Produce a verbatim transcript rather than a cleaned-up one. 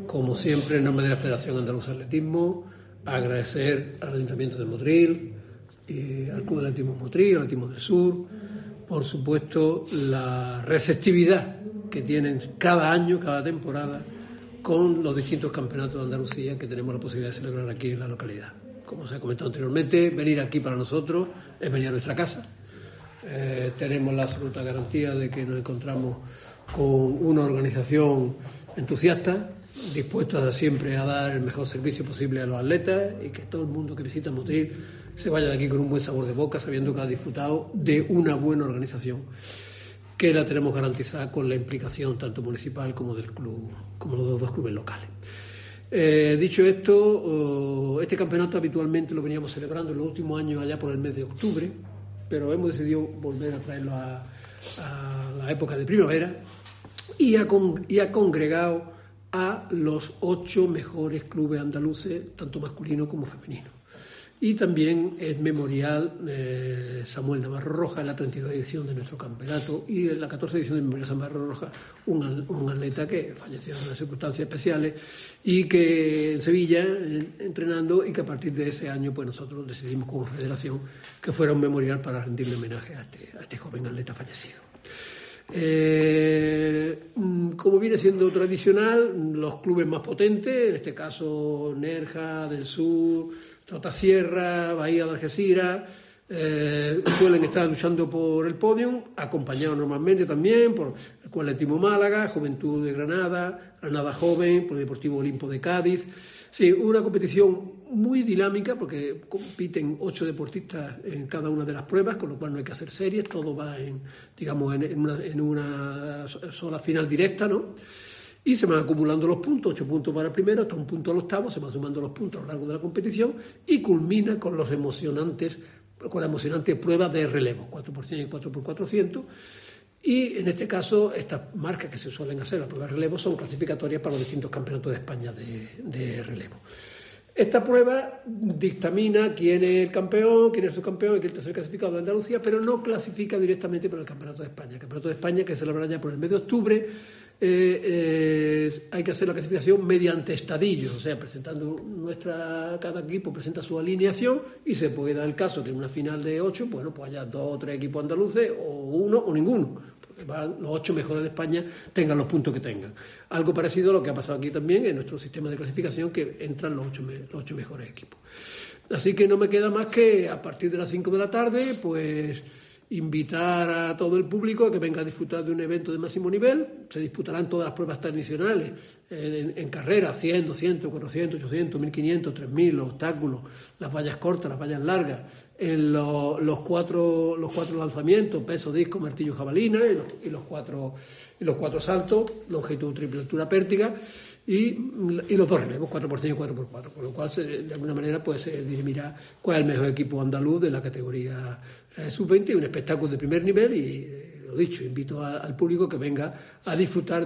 como siempre, en nombre de la Federación Andaluza de Atletismo, agradecer al Ayuntamiento de Motril, y al Club de Atletismo Motril, al Atletismo del Sur, por supuesto, la receptividad que tienen cada año, cada temporada, con los distintos campeonatos de Andalucía que tenemos la posibilidad de celebrar aquí en la localidad. Como se ha comentado anteriormente, venir aquí para nosotros es venir a nuestra casa. Eh, tenemos la absoluta garantía de que nos encontramos con una organización entusiasta, dispuesta siempre a dar el mejor servicio posible a los atletas y que todo el mundo que visita Motril se vaya de aquí con un buen sabor de boca, sabiendo que ha disfrutado de una buena organización, que la tenemos garantizada con la implicación tanto municipal como del club, como los dos clubes locales. Eh, dicho esto, este campeonato habitualmente lo veníamos celebrando en los últimos años allá por el mes de octubre, pero hemos decidido volver a traerlo a, a la época de primavera y ha, con, y ha congregado a los ocho mejores clubes andaluces, tanto masculino como femenino. Y también es memorial eh, Samuel Navarro Roja, en la treinta y dos edición de nuestro campeonato, y en la catorce edición de Memorial Samuel Navarro Roja, un, un atleta que falleció en unas circunstancias especiales y que en Sevilla, en, entrenando, y que a partir de ese año pues nosotros decidimos como federación que fuera un memorial para rendirle homenaje a este, a este joven atleta fallecido. Eh, como viene siendo tradicional, los clubes más potentes, en este caso Nerja del Sur, Trotasierra, Bahía de Algeciras, eh, suelen estar luchando por el podio, acompañados normalmente también por el Club Atletismo Málaga, Juventud de Granada, Granada Joven, por el Deportivo Olimpo de Cádiz. Sí, una competición muy dinámica porque compiten ocho deportistas en cada una de las pruebas, con lo cual no hay que hacer series, todo va en, digamos, en, en, una, en una sola final directa, ¿no? Y se van acumulando los puntos, ocho puntos para el primero, hasta un punto al octavo, se van sumando los puntos a lo largo de la competición y culmina con los emocionantes, con la emocionante prueba de relevo, cuatro por cien y cuatro por cuatrocientos. Y en este caso, estas marcas que se suelen hacer, las pruebas de relevo, son clasificatorias para los distintos campeonatos de España de, de relevo. Esta prueba dictamina quién es el campeón, quién es su campeón y quién es el tercer clasificado de Andalucía, pero no clasifica directamente para el Campeonato de España. El Campeonato de España, que se celebrará ya por el mes de octubre, eh, eh, hay que hacer la clasificación mediante estadillos, o sea, presentando nuestra, cada equipo presenta su alineación y se puede dar el caso que en una final de ocho, bueno, pues haya dos o tres equipos andaluces, o uno o ninguno. Los ocho mejores de España tengan los puntos que tengan. Algo parecido a lo que ha pasado aquí también en nuestro sistema de clasificación, que entran los ocho, los ocho mejores equipos. Así que no me queda más que a partir de las cinco de la tarde, pues invitar a todo el público a que venga a disfrutar de un evento de máximo nivel. Se disputarán todas las pruebas tradicionales en, en, en carrera, cien, doscientos, cuatrocientos, ochocientos, mil quinientos, tres mil, los obstáculos, las vallas cortas, las vallas largas, en lo, los, cuatro, los cuatro lanzamientos, peso, disco, martillo, jabalina, y los, y los, cuatro, y los cuatro saltos, longitud, triple, altura, pértiga, y, y los dos relevos, cuatro por cien y cuatro por cuatro, con lo cual se, de alguna manera pues se dirimirá cuál es el mejor equipo andaluz de la categoría eh, sub veinte, un espectáculo de primer nivel y, eh, lo dicho, invito a, al público que venga a disfrutar